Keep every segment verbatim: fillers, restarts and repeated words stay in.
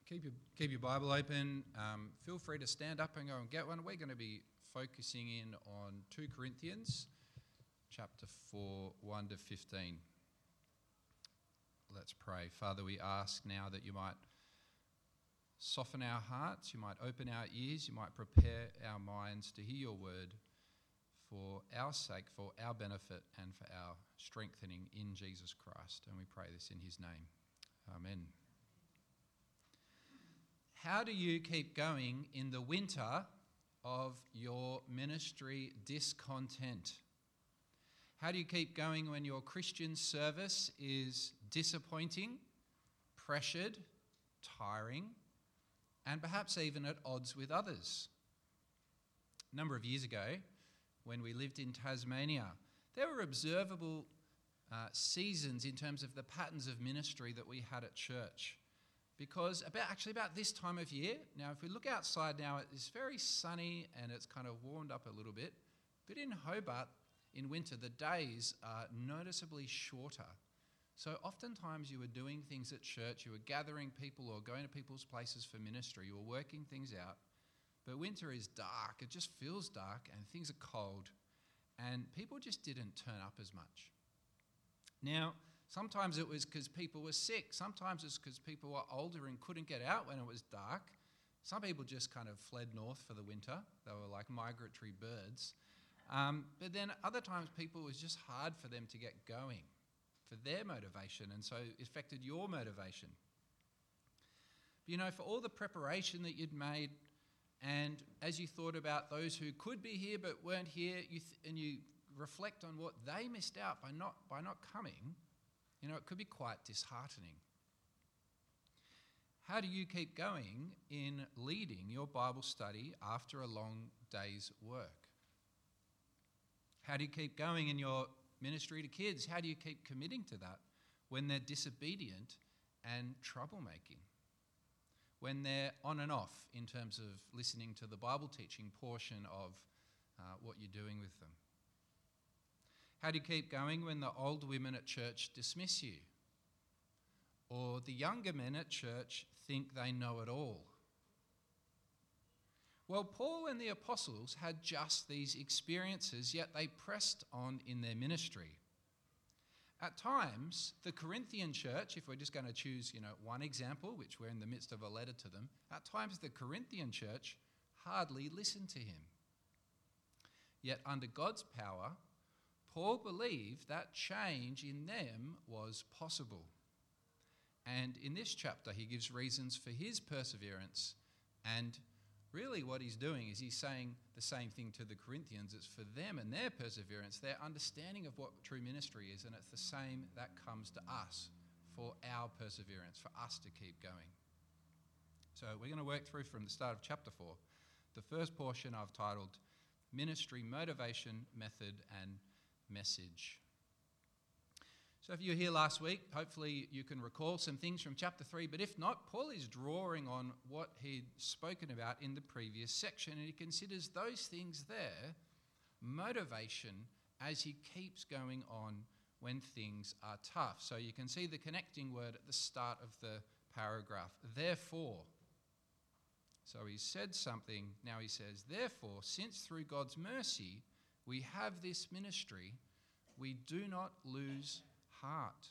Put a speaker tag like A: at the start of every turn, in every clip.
A: Keep your, keep your Bible open. Um, feel free to stand up and go and get one. We're going to be focusing in on two Corinthians, chapter four, one to fifteen. Let's pray. Father, we ask now that you might soften our hearts, you might open our ears, you might prepare our minds to hear your word for our sake, for our benefit, and for our strengthening in Jesus Christ. And we pray this in his name. Amen. How do you keep going in the winter of your ministry discontent? How do you keep going when your Christian service is disappointing, pressured, tiring, and perhaps even at odds with others? A number of years ago, when we lived in Tasmania, there were observable uh, seasons in terms of the patterns of ministry that we had at church. Because about actually about this time of year, now if we look outside now, it's very sunny and it's kind of warmed up a little bit. But in Hobart, in winter, the days are noticeably shorter. So oftentimes you were doing things at church, you were gathering people or going to people's places for ministry, you were working things out. But winter is dark, it just feels dark and things are cold. And people just didn't turn up as much. Now, sometimes it was because people were sick. Sometimes it's because people were older and couldn't get out when it was dark. Some people just kind of fled north for the winter. They were like migratory birds. Um, but then other times people, it was just hard for them to get going for their motivation, and so it affected your motivation. But you know, for all the preparation that you'd made, and as you thought about those who could be here but weren't here, you th- and you reflect on what they missed out by not by not coming, you know, it could be quite disheartening. How do you keep going in leading your Bible study after a long day's work? How do you keep going in your ministry to kids? How do you keep committing to that when they're disobedient and troublemaking? When they're on and off in terms of listening to the Bible teaching portion of uh, what you're doing with them? How do you keep going when the old women at church dismiss you? Or the younger men at church think they know it all? Well, Paul and the apostles had just these experiences, yet they pressed on in their ministry. At times, the Corinthian church, if we're just going to choose, you know, one example, which we're in the midst of a letter to them, at times the Corinthian church hardly listened to him. Yet under God's power, Paul believed that change in them was possible. And in this chapter, he gives reasons for his perseverance. And really what he's doing is he's saying the same thing to the Corinthians. It's for them and their perseverance, their understanding of what true ministry is. And it's the same that comes to us for our perseverance, for us to keep going. So we're going to work through from the start of chapter four. The first portion I've titled Ministry Motivation, Method and Message. So if you were here last week, hopefully you can recall some things from chapter three, but if not, Paul is drawing on what he'd spoken about in the previous section, and he considers those things there motivation as he keeps going on when things are tough. So you can see the connecting word at the start of the paragraph, therefore. So he said something, now he says, therefore, since through God's mercy we have this ministry, we do not lose heart.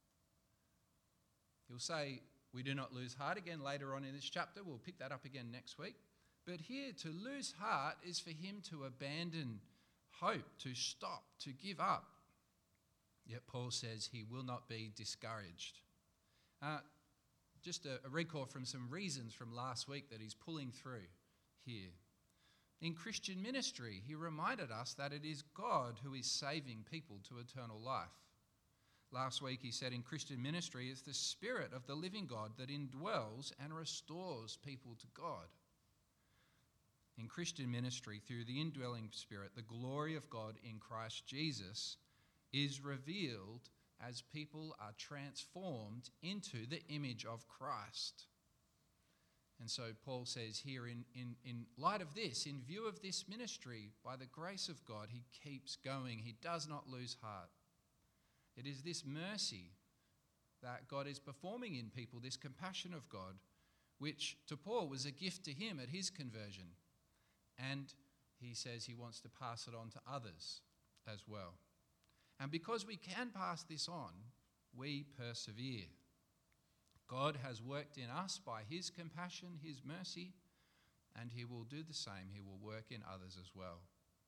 A: He'll say, we do not lose heart again later on in this chapter. We'll pick that up again next week. But here, to lose heart is for him to abandon hope, to stop, to give up. Yet Paul says he will not be discouraged. Uh, just a, a recall from some reasons from last week that he's pulling through here. In Christian ministry, he reminded us that it is God who is saving people to eternal life. Last week he said in Christian ministry, it's the Spirit of the living God that indwells and restores people to God. In Christian ministry, through the indwelling Spirit, the glory of God in Christ Jesus is revealed as people are transformed into the image of Christ. And so Paul says here, in, in, in light of this, in view of this ministry, by the grace of God, he keeps going. He does not lose heart. It is this mercy that God is performing in people, this compassion of God, which to Paul was a gift to him at his conversion. And he says he wants to pass it on to others as well. And because we can pass this on, we persevere. God has worked in us by his compassion, his mercy, and he will do the same. He will work in others as well.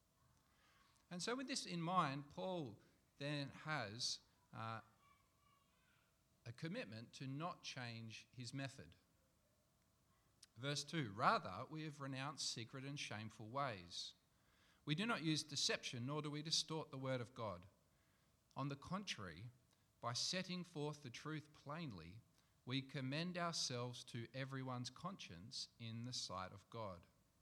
A: And so with this in mind, Paul then has uh, a commitment to not change his method. Verse two, rather, we have renounced secret and shameful ways. We do not use deception, nor do we distort the word of God. On the contrary, by setting forth the truth plainly, we commend ourselves to everyone's conscience in the sight of God.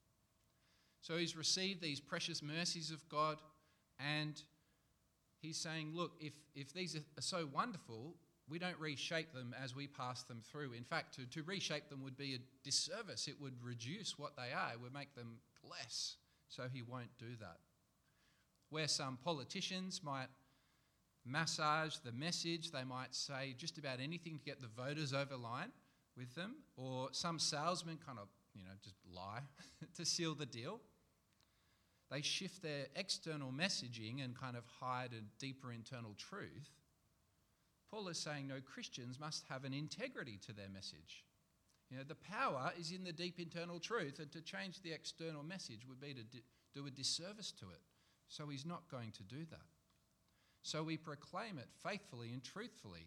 A: So he's received these precious mercies of God, and he's saying, look, if, if these are so wonderful, we don't reshape them as we pass them through. In fact, to, to reshape them would be a disservice. It would reduce what they are. It would make them less. So he won't do that. Where some politicians might massage the message, they might say just about anything to get the voters over line with them, or some salesman kind of, you know, just lie to seal the deal. They shift their external messaging and kind of hide a deeper internal truth. Paul is saying, no, Christians must have an integrity to their message. You know, the power is in the deep internal truth, and to change the external message would be to di- do a disservice to it. So he's not going to do that. So we proclaim it faithfully and truthfully.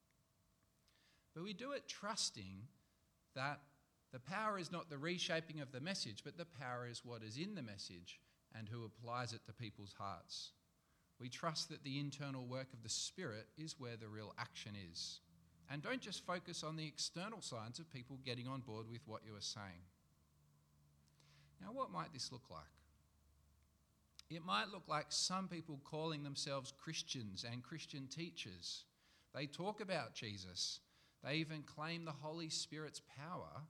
A: But we do it trusting that the power is not the reshaping of the message, but the power is what is in the message and who applies it to people's hearts. We trust that the internal work of the Spirit is where the real action is. And don't just focus on the external signs of people getting on board with what you are saying. Now, what might this look like? It might look like some people calling themselves Christians and Christian teachers. They talk about Jesus. They even claim the Holy Spirit's power.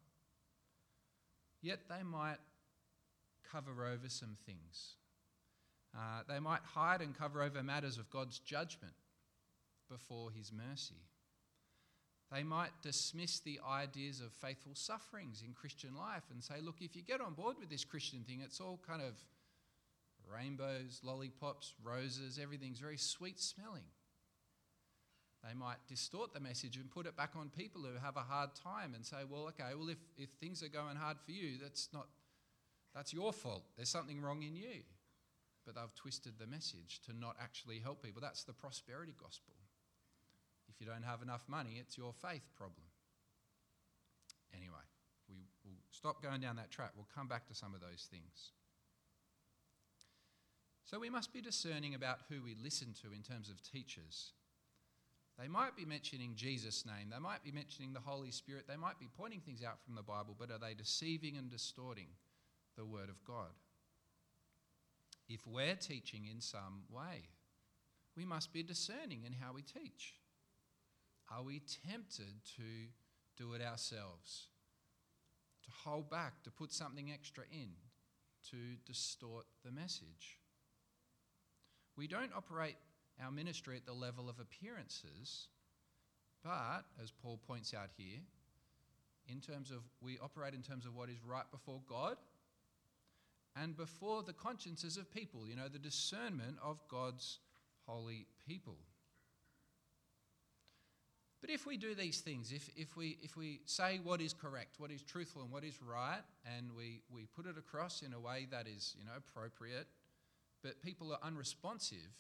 A: Yet they might cover over some things. Uh, they might hide and cover over matters of God's judgment before his mercy. They might dismiss the ideas of faithful sufferings in Christian life and say, look, if you get on board with this Christian thing, it's all kind of rainbows, lollipops, roses, everything's very sweet smelling. They might distort the message and put it back on people who have a hard time and say, well, okay, well, if, if things are going hard for you, that's not, that's your fault. There's something wrong in you. But they've twisted the message to not actually help people. That's the prosperity gospel. If you don't have enough money, it's your faith problem. Anyway, we will stop going down that track. We'll come back to some of those things. So we must be discerning about who we listen to in terms of teachers. They might be mentioning Jesus' name. They might be mentioning the Holy Spirit. They might be pointing things out from the Bible, but are they deceiving and distorting the Word of God? If we're teaching in some way, we must be discerning in how we teach. Are we tempted to do it ourselves? To hold back, to put something extra in, to distort the message? We don't operate our ministry at the level of appearances, but, as Paul points out here, in terms of, we operate in terms of what is right before God and before the consciences of people, you know, the discernment of God's holy people. But if we do these things, if, if we if we say what is correct, what is truthful and what is right, and we, we put it across in a way that is, you know, appropriate, but people are unresponsive,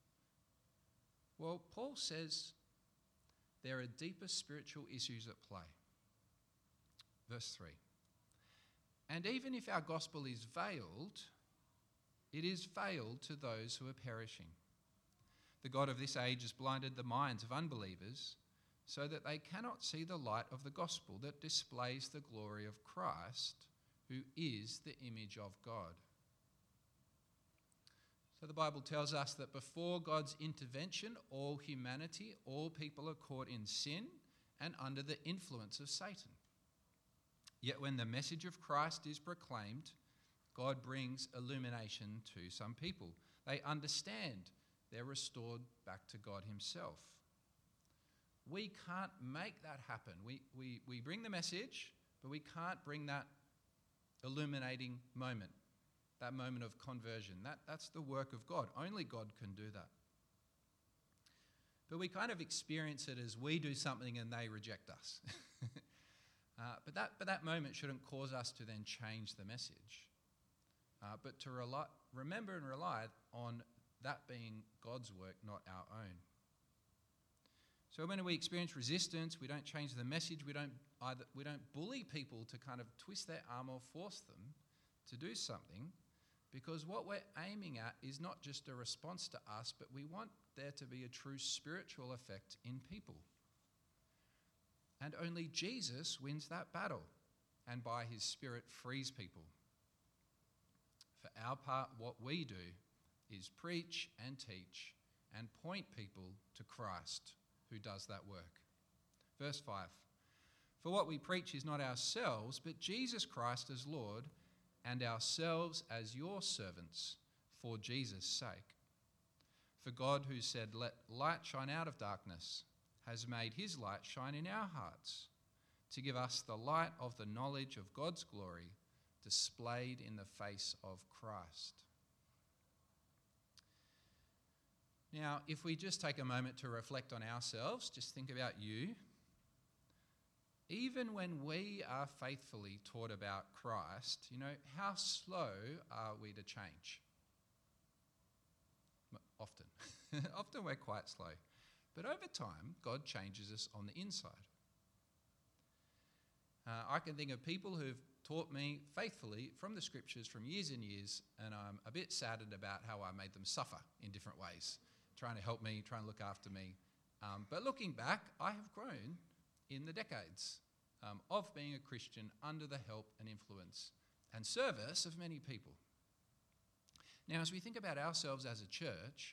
A: well, Paul says there are deeper spiritual issues at play. Verse three. And even if our gospel is veiled, it is veiled to those who are perishing. The God of this age has blinded the minds of unbelievers so that they cannot see the light of the gospel that displays the glory of Christ, who is the image of God. So the Bible tells us that before God's intervention, all humanity, all people are caught in sin and under the influence of Satan. Yet when the message of Christ is proclaimed, God brings illumination to some people. They understand. They're restored back to God himself. We can't make that happen. We, we, we bring the message, But we can't bring that illuminating moment, that moment of conversion. That, that's the work of God. Only God can do that. But we kind of experience it as we do something and they reject us. uh, but, that, but that moment shouldn't cause us to then change the message. Uh, but to rely, remember and rely on that being God's work, not our own. So when we experience resistance, we don't change the message, we don't either we don't bully people to kind of twist their arm or force them to do something, because what we're aiming at is not just a response to us, but we want there to be a true spiritual effect in people. And only Jesus wins that battle, and by his Spirit frees people. For our part, what we do is preach and teach and point people to Christ, who does that work. Verse five, for what we preach is not ourselves, but Jesus Christ as Lord, and ourselves as your servants for Jesus' sake. For God, who said, let light shine out of darkness, has made his light shine in our hearts, to give us the light of the knowledge of God's glory displayed in the face of Christ. Now, if we just take a moment to reflect on ourselves, just think about you. Even when we are faithfully taught about Christ, you know, how slow are we to change? Often. Often we're quite slow. But over time, God changes us on the inside. Uh, I can think of people who've taught me faithfully from the scriptures from years and years, and I'm a bit saddened about how I made them suffer in different ways, trying to help me, trying to look after me. Um, but looking back, I have grown in the decades um, of being a Christian under the help and influence and service of many people. Now, as we think about ourselves as a church,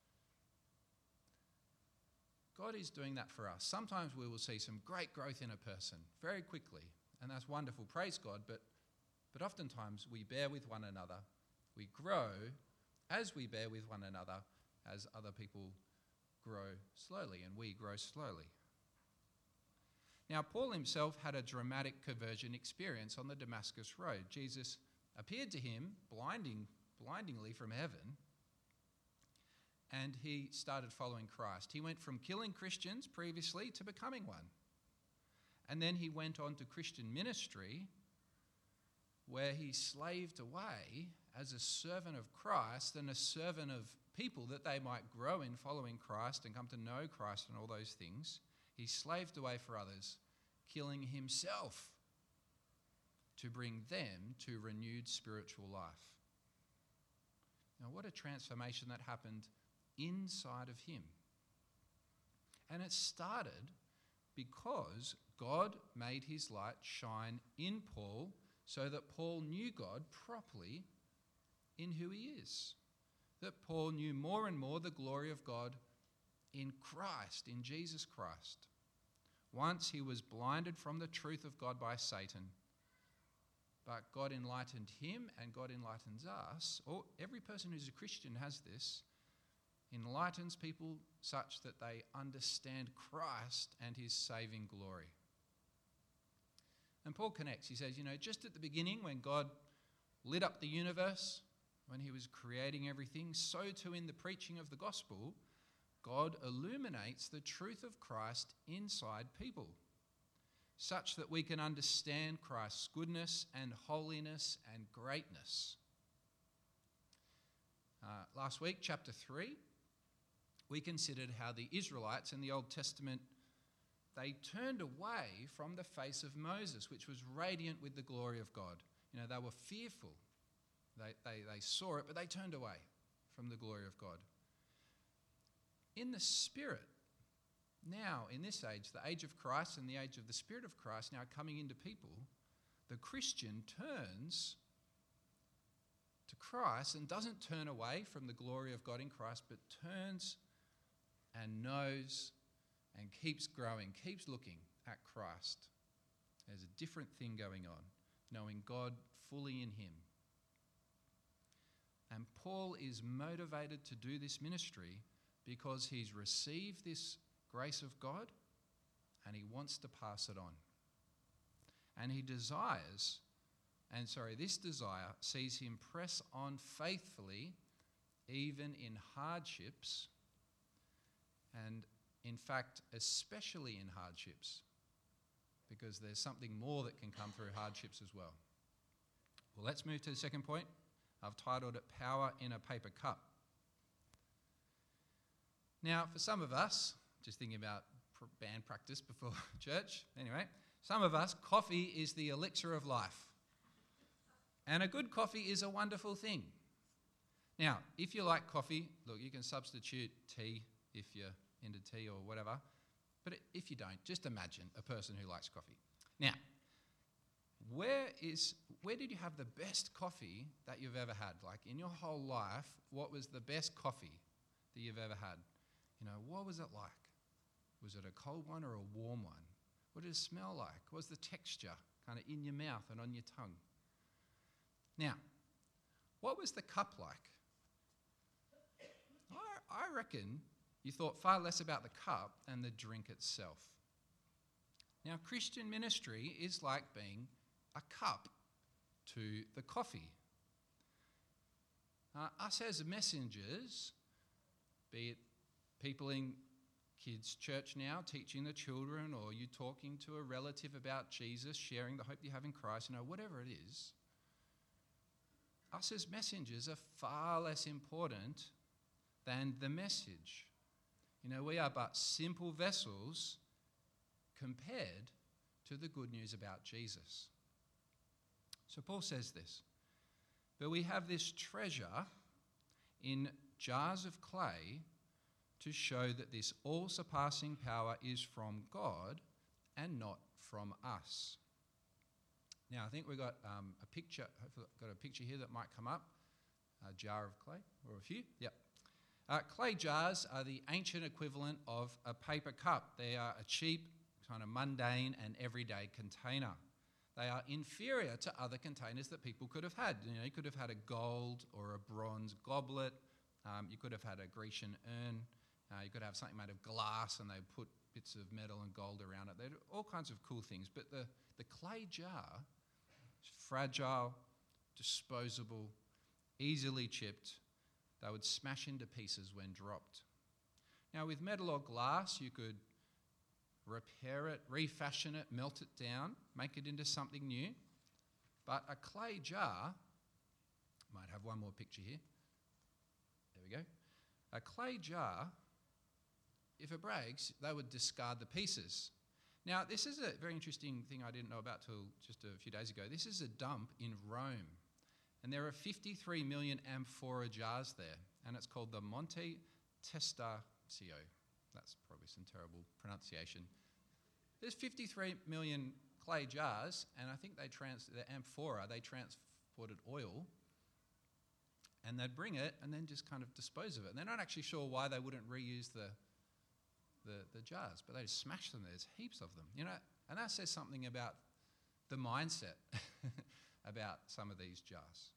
A: God is doing that for us. Sometimes we will see some great growth in a person very quickly, and that's wonderful, praise God, but, but oftentimes we bear with one another. We grow as we bear with one another, as other people grow slowly, and we grow slowly. Now, Paul himself had a dramatic conversion experience on the Damascus Road. Jesus appeared to him blinding, blindingly from heaven, and he started following Christ. He went from killing Christians previously to becoming one. And then he went on to Christian ministry, where he slaved away as a servant of Christ and a servant of people that they might grow in following Christ and come to know Christ and all those things. He slaved away for others, killing himself to bring them to renewed spiritual life. Now, what a transformation that happened inside of him. And it started because God made his light shine in Paul so that Paul knew God properly in who he is. That Paul knew more and more the glory of God in Christ, in Jesus Christ. Once he was blinded from the truth of God by Satan, but God enlightened him and God enlightens us. Or every person who's a Christian has this. Enlightens people such that they understand Christ and his saving glory. And Paul connects. He says, you know, just at the beginning when God lit up the universe, when he was creating everything, so too in the preaching of the gospel, God illuminates the truth of Christ inside people, such that we can understand Christ's goodness and holiness and greatness. Uh, last week, chapter three, we considered how the Israelites in the Old Testament, they turned away from the face of Moses, which was radiant with the glory of God. You know, they were fearful. They, they, they saw it, but they turned away from the glory of God. In the Spirit, now in this age, the age of Christ and the age of the Spirit of Christ now coming into people, the Christian turns to Christ and doesn't turn away from the glory of God in Christ, but turns and knows and keeps growing, keeps looking at Christ. There's a different thing going on, knowing God fully in him. And Paul is motivated to do this ministry because he's received this grace of God and he wants to pass it on. And he desires, and sorry, this desire sees him press on faithfully, even in hardships, and in fact, especially in hardships, because there's something more that can come through hardships as well. Well, let's move to the second point. I've titled it Power in a Paper Cup. Now, for some of us, just thinking about band practice before church, anyway, some of us, coffee is the elixir of life. And a good coffee is a wonderful thing. Now, if you like coffee, look, you can substitute tea if you're into tea or whatever. But if you don't, just imagine a person who likes coffee. Now, where is where did you have the best coffee that you've ever had? Like in your whole life, what was the best coffee that you've ever had? You know, what was it like? Was it a cold one or a warm one? What did it smell like? What was the texture kind of in your mouth and on your tongue? Now, what was the cup like? I, I reckon you thought far less about the cup than the drink itself. Now, Christian ministry is like being a cup to the coffee. Uh, us as messengers, be it people in kids' church now teaching the children, or you talking to a relative about Jesus, sharing the hope you have in Christ, you know, whatever it is, us as messengers are far less important than the message. You know, we are but simple vessels compared to the good news about Jesus. So Paul says this, but we have this treasure in jars of clay to show that this all-surpassing power is from God and not from us. Now, I think we've got um, a picture, hopefully got a picture here that might come up, a jar of clay, or a few, yep. Uh, clay jars are the ancient equivalent of a paper cup. They are a cheap, kind of mundane and everyday container. They are inferior to other containers that people could have had. You know, you could have had a gold or a bronze goblet. Um, you could have had a Grecian urn. Uh, you could have something made of glass and they put bits of metal and gold around it. They do all kinds of cool things. But the, the clay jar is fragile, disposable, easily chipped. They would smash into pieces when dropped. Now, with metal or glass, you could repair it, refashion it, melt it down, make it into something new. But a clay jar, might have one more picture here. There we go. A clay jar, if it breaks, they would discard the pieces. Now, this is a very interesting thing I didn't know about till just a few days ago. This is a dump in Rome. And there are fifty-three million amphora jars there. And it's called the Monte Testaccio. That's probably some terrible pronunciation. There's fifty-three million clay jars, and I think they trans the amphora, they transported oil, and they'd bring it and then just kind of dispose of it. And they're not actually sure why they wouldn't reuse the, the, the jars, but they just smash them. There's heaps of them, you know. And that says something about the mindset about some of these jars.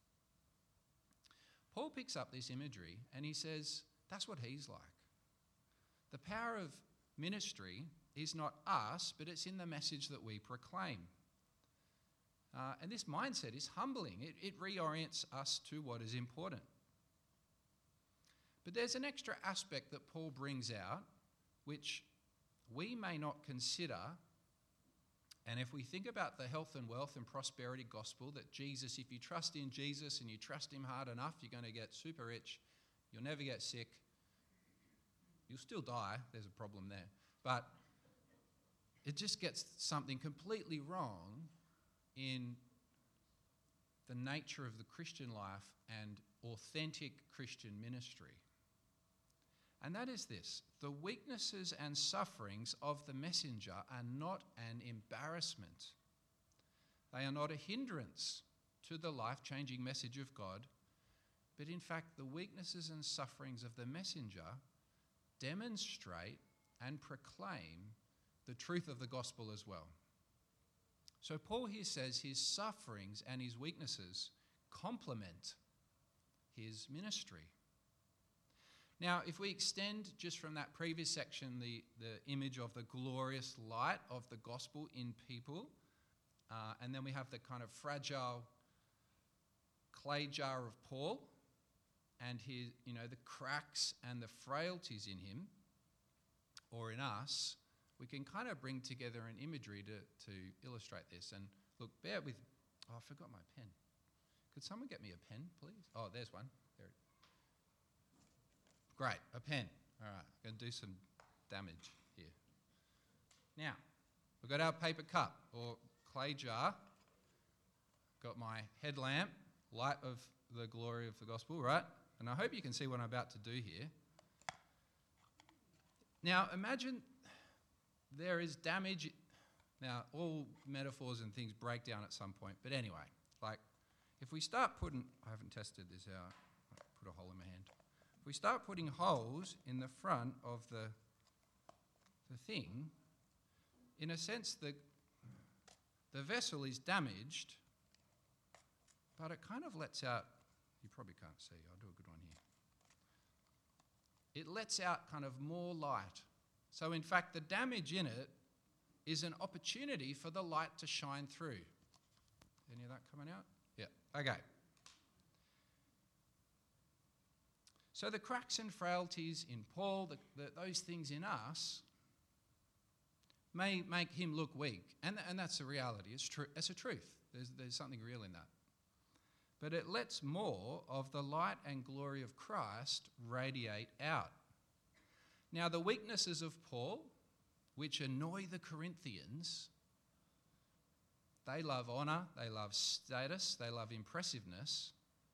A: Paul picks up this imagery and he says, that's what he's like. The power of ministry is not us, but it's in the message that we proclaim. Uh, and this mindset is humbling. It, it reorients us to what is important. But there's an extra aspect that Paul brings out, which we may not consider. And if we think about the health and wealth and prosperity gospel, that Jesus, if you trust in Jesus and you trust him hard enough, you're going to get super rich, you'll never get sick, you'll still die, there's a problem there. But it just gets something completely wrong in the nature of the Christian life and authentic Christian ministry. And that is this: the weaknesses and sufferings of the messenger are not an embarrassment. They are not a hindrance to the life-changing message of God, but in fact the weaknesses and sufferings of the messenger demonstrate and proclaim the truth of the gospel as well. So Paul here says his sufferings and his weaknesses complement his ministry. Now, if we extend just from that previous section the, the image of the glorious light of the gospel in people, Uh, and then we have the kind of fragile clay jar of Paul and his, you know, the cracks and the frailties in him or in us. We can kind of bring together an imagery to, to illustrate this. And look, bear with... Oh, I forgot my pen. Could someone get me a pen, please? Oh, there's one. There. Great, a pen. All right, I'm going to do some damage here. Now, we've got our paper cup or clay jar. Got my headlamp, light of the glory of the gospel, right? And I hope you can see what I'm about to do here. Now, imagine there is damage. Now, all metaphors and things break down at some point. But anyway, like, if we start putting... I haven't tested this out. I put a hole in my hand. If we start putting holes in the front of the, the thing, in a sense, the, the vessel is damaged, but it kind of lets out... You probably can't see. I'll do a good one here. It lets out kind of more light. So, in fact, the damage in it is an opportunity for the light to shine through. Any of that coming out? Yeah, okay. So the cracks and frailties in Paul, the, the, those things in us, may make him look weak. And, and that's the reality. It's, true. It's a truth. There's, there's something real in that. But it lets more of the light and glory of Christ radiate out. Now, the weaknesses of Paul, which annoy the Corinthians, they love honour, they love status, they love impressiveness.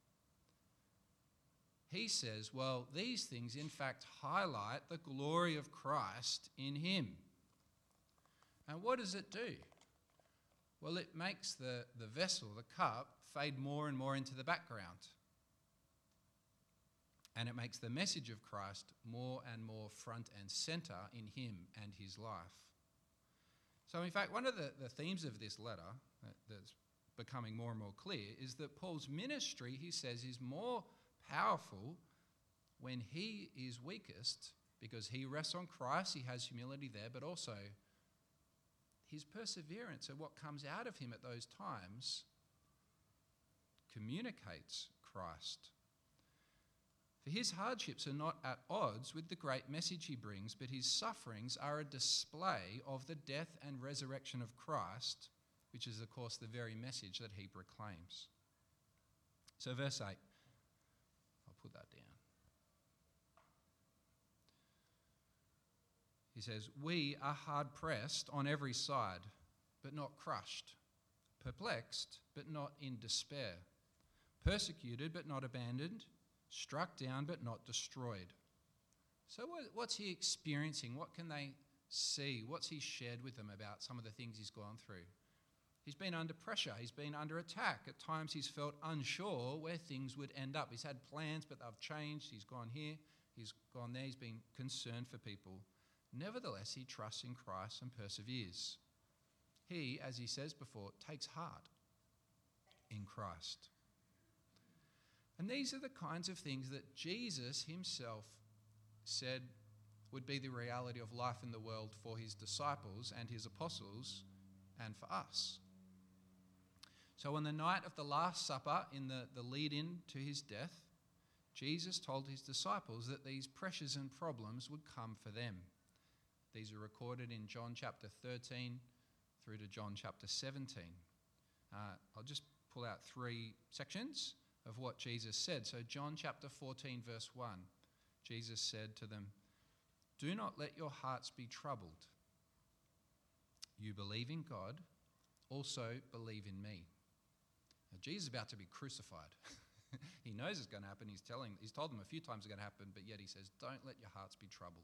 A: He says, well, these things in fact highlight the glory of Christ in him. And what does it do? Well, it makes the, the vessel, the cup, fade more and more into the background. And it makes the message of Christ more and more front and centre in him and his life. So, in fact, one of the, the themes of this letter that, that's becoming more and more clear is that Paul's ministry, he says, is more powerful when he is weakest, because he rests on Christ, he has humility there, but also his perseverance and what comes out of him at those times communicates Christ. For his hardships are not at odds with the great message he brings, but his sufferings are a display of the death and resurrection of Christ, which is, of course, the very message that he proclaims. So verse eight, I'll put that down. He says, we are hard-pressed on every side, but not crushed, perplexed, but not in despair, persecuted, but not abandoned, struck down but not destroyed. So what, what's he experiencing? What can they see? What's he shared with them about some of the things he's gone through? He's been under pressure. He's been under attack. At times he's felt unsure where things would end up. He's had plans, but they've changed. He's gone here. He's gone there. He's been concerned for people. Nevertheless, he trusts in Christ and perseveres. He, as he says before, takes heart in Christ. And these are the kinds of things that Jesus himself said would be the reality of life in the world for his disciples and his apostles and for us. So on the night of the Last Supper, in the, the lead-in to his death, Jesus told his disciples that these pressures and problems would come for them. These are recorded in John chapter thirteen through to John chapter seventeen. Uh, I'll just pull out three sections of what Jesus said. So John chapter fourteen verse one, Jesus said to them, do not let your hearts be troubled. You believe in God, also believe in me. Now, Jesus is about to be crucified. He knows it's going to happen. He's telling, he's told them a few times it's going to happen, but yet he says, don't let your hearts be troubled.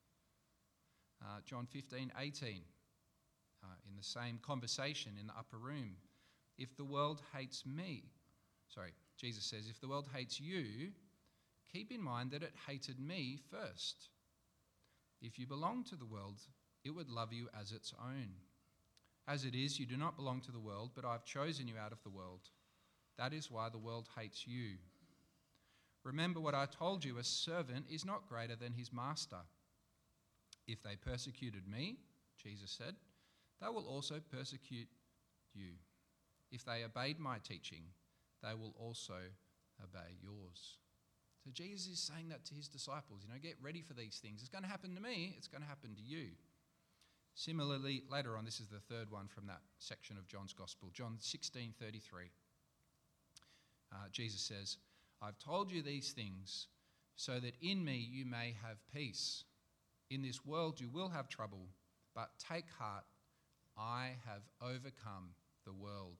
A: Uh, John fifteen eighteen, uh, in the same conversation in the upper room, if the world hates me, sorry, Jesus says, if the world hates you, keep in mind that it hated me first. If you belong to the world, it would love you as its own. As it is, you do not belong to the world, but I've chosen you out of the world. That is why the world hates you. Remember what I told you, a servant is not greater than his master. If they persecuted me, Jesus said, they will also persecute you. If they obeyed my teaching, they will also obey yours. So Jesus is saying that to his disciples, you know, get ready for these things. It's going to happen to me, it's going to happen to you. Similarly, later on, this is the third one from that section of John's Gospel, John sixteen thirty-three. Uh, Jesus says, I've told you these things so that in me you may have peace. In this world you will have trouble, but take heart, I have overcome the world.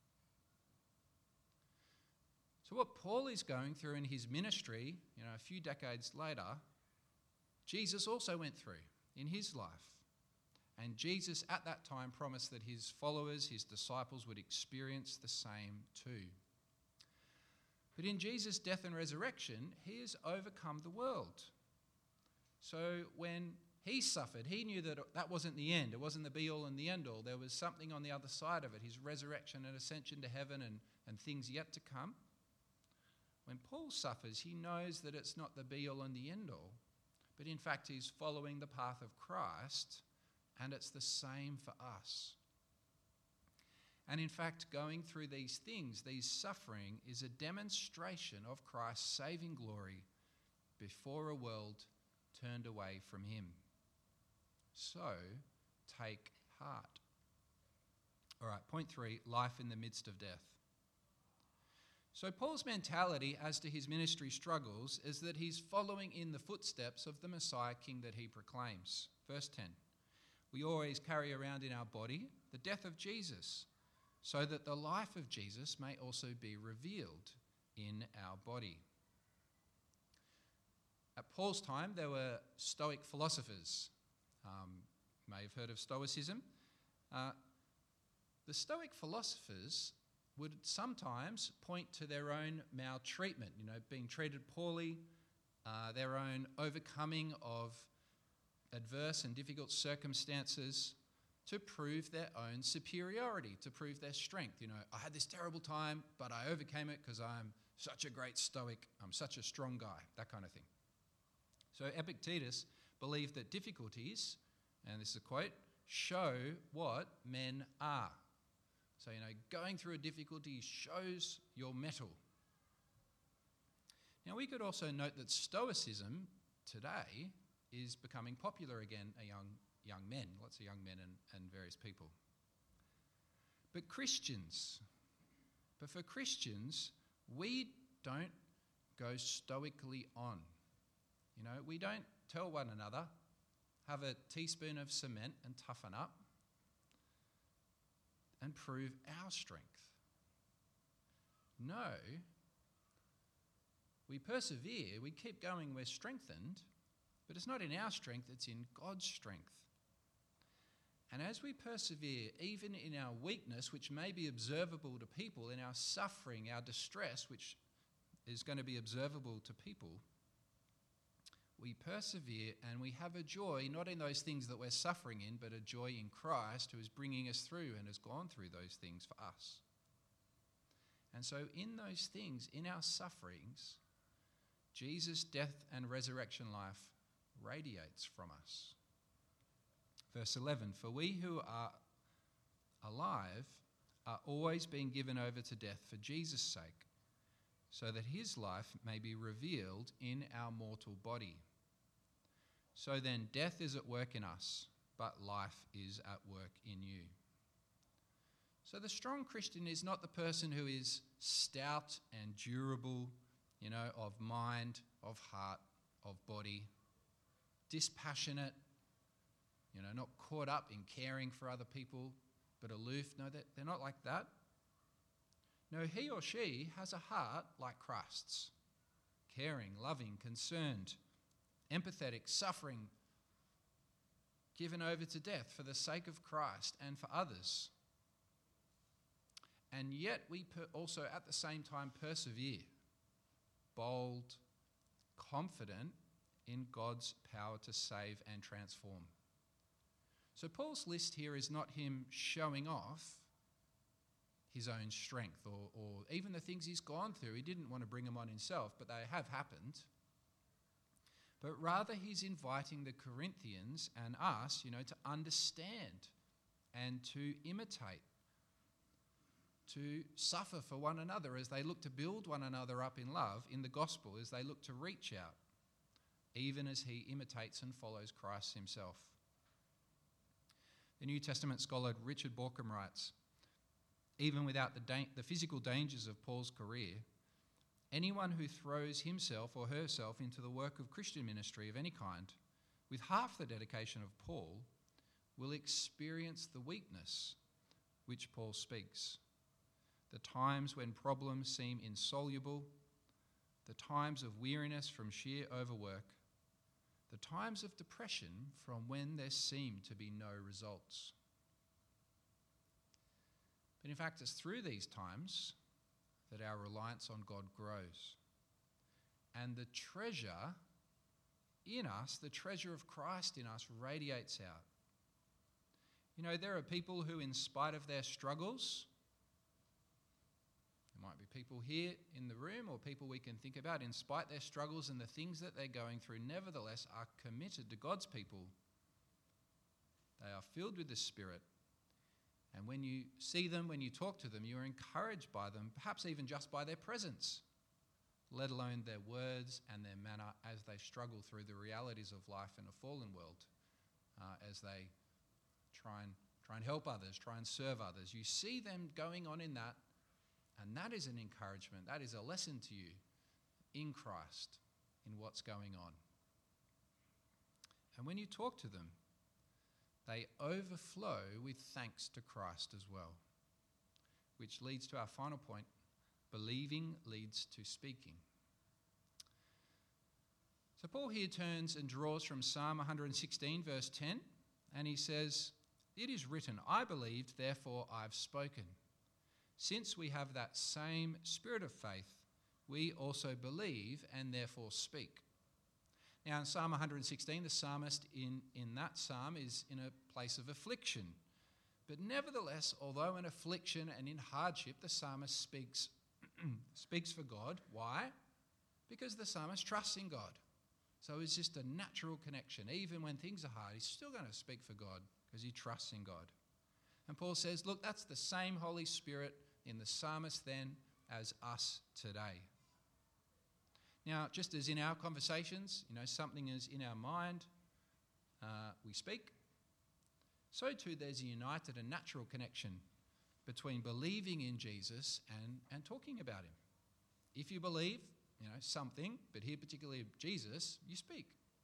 A: So what Paul is going through in his ministry, you know, a few decades later, Jesus also went through in his life. And Jesus at that time promised that his followers, his disciples, would experience the same too. But in Jesus' death and resurrection, he has overcome the world. So when he suffered, he knew that that wasn't the end. It wasn't the be-all and the end-all. There was something on the other side of it, his resurrection and ascension to heaven and, and things yet to come. When Paul suffers, he knows that it's not the be-all and the end-all, but in fact he's following the path of Christ, and it's the same for us. And in fact, going through these things, these suffering, is a demonstration of Christ's saving glory before a world turned away from him. So, take heart. All right, point three, life in the midst of death. So Paul's mentality as to his ministry struggles is that he's following in the footsteps of the Messiah King that he proclaims. Verse ten, we always carry around in our body the death of Jesus, so that the life of Jesus may also be revealed in our body. At Paul's time, there were Stoic philosophers. Um, you may have heard of Stoicism. Uh, the Stoic philosophers would sometimes point to their own maltreatment, you know, being treated poorly, uh, their own overcoming of adverse and difficult circumstances, to prove their own superiority, to prove their strength. You know, I had this terrible time, but I overcame it because I'm such a great Stoic, I'm such a strong guy, that kind of thing. So Epictetus believed that difficulties, and this is a quote, show what men are. So, you know, going through a difficulty shows your mettle. Now, we could also note that Stoicism today is becoming popular again among young young men, lots of young men and, and various people. But Christians, but for Christians, we don't go stoically on. You know, we don't tell one another, have a teaspoon of cement and toughen up and prove our strength. No, we persevere, we keep going, we're strengthened, but it's not in our strength, it's in God's strength. And as we persevere, even in our weakness, which may be observable to people, in our suffering, our distress, which is going to be observable to people, we persevere and we have a joy, not in those things that we're suffering in, but a joy in Christ, who is bringing us through and has gone through those things for us. And so in those things, in our sufferings, Jesus' death and resurrection life radiates from us. Verse eleven, for we who are alive are always being given over to death for Jesus' sake, so that his life may be revealed in our mortal body. So then death is at work in us, but life is at work in you. So the strong Christian is not the person who is stout and durable, you know, of mind, of heart, of body, dispassionate, you know, not caught up in caring for other people, but aloof. No, they're not like that. No, he or she has a heart like Christ's, caring, loving, concerned, empathetic, suffering, given over to death for the sake of Christ and for others. And yet we per- also at the same time persevere, bold, confident in God's power to save and transform. So Paul's list here is not him showing off his own strength or, or even the things he's gone through. He didn't want to bring them on himself, but they have happened. But rather he's inviting the Corinthians and us, you know, to understand and to imitate to suffer for one another, as they look to build one another up in love in the gospel, as they look to reach out, even as he imitates and follows Christ himself. The New Testament scholar Richard Bauckham writes, even without the, da- the physical dangers of Paul's career, anyone who throws himself or herself into the work of Christian ministry of any kind with half the dedication of Paul will experience the weakness which Paul speaks. The times when problems seem insoluble, the times of weariness from sheer overwork, the times of depression from when there seem to be no results. But in fact, it's through these times that our reliance on God grows. And the treasure in us, the treasure of Christ in us, radiates out. You know, there are people who, in spite of their struggles, there might be people here in the room or people we can think about, in spite of their struggles and the things that they're going through, nevertheless are committed to God's people. They are filled with the Spirit. And when you see them, when you talk to them, you're encouraged by them, perhaps even just by their presence, let alone their words and their manner as they struggle through the realities of life in a fallen world, uh, as they try and, try and help others, try and serve others. You see them going on in that, and that is an encouragement. That is a lesson to you in Christ, in what's going on. And when you talk to them, they overflow with thanks to Christ as well, which leads to our final point: believing leads to speaking. So Paul here turns and draws from Psalm one sixteen, verse ten, and he says, "It is written, I believed, therefore I've spoken." Since we have that same spirit of faith, we also believe and therefore speak. Now in Psalm one sixteen, the psalmist in, in that psalm is in a place of affliction. But nevertheless, although in affliction and in hardship, the psalmist speaks, speaks for God. Why? Because the psalmist trusts in God. So it's just a natural connection. Even when things are hard, he's still going to speak for God because he trusts in God. And Paul says, look, that's the same Holy Spirit in the psalmist then as us today. Now, just as in our conversations, you know, something is in our mind, uh, we speak. So too there's a united and natural connection between believing in Jesus and, and talking about him. If you believe, you know, something, but here particularly Jesus, you speak.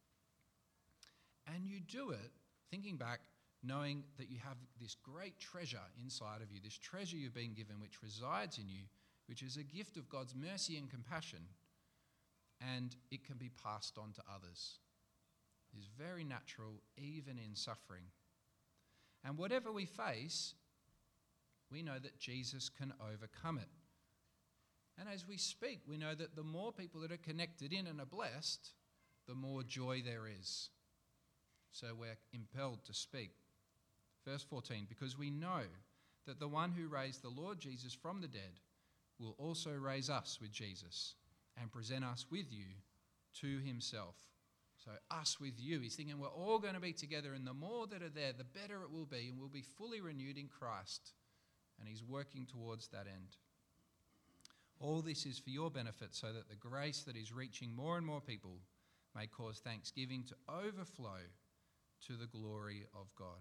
A: And you do it, thinking back, knowing that you have this great treasure inside of you, this treasure you've been given which resides in you, which is a gift of God's mercy and compassion, and it can be passed on to others. It is very natural, even in suffering. And whatever we face, we know that Jesus can overcome it. And as we speak, we know that the more people that are connected in and are blessed, the more joy there is. So we're impelled to speak. Verse fourteen, because we know that the one who raised the Lord Jesus from the dead will also raise us with Jesus and present us with you to himself. So us with you. He's thinking we're all going to be together, and the more that are there, the better it will be, and we'll be fully renewed in Christ. And he's working towards that end. All this is for your benefit, so that the grace that is reaching more and more people may cause thanksgiving to overflow to the glory of God.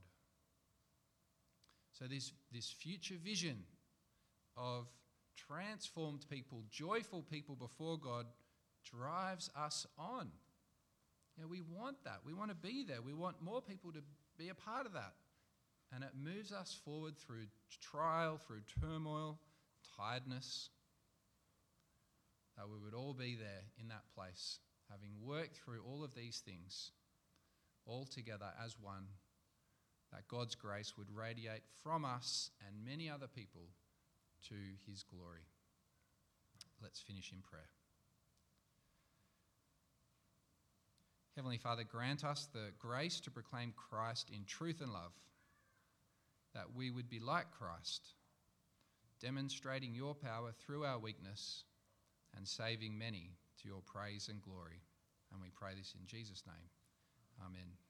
A: So this, this future vision of transformed people, joyful people before God, drives us on. You know, we want that. We want to be there. We want more people to be a part of that. And it moves us forward through trial, through turmoil, tiredness, that we would all be there in that place, having worked through all of these things, all together as one, that God's grace would radiate from us and many other people to his glory. Let's finish in prayer. Heavenly Father, grant us the grace to proclaim Christ in truth and love, that we would be like Christ, demonstrating your power through our weakness and saving many to your praise and glory. And we pray this in Jesus' name. Amen.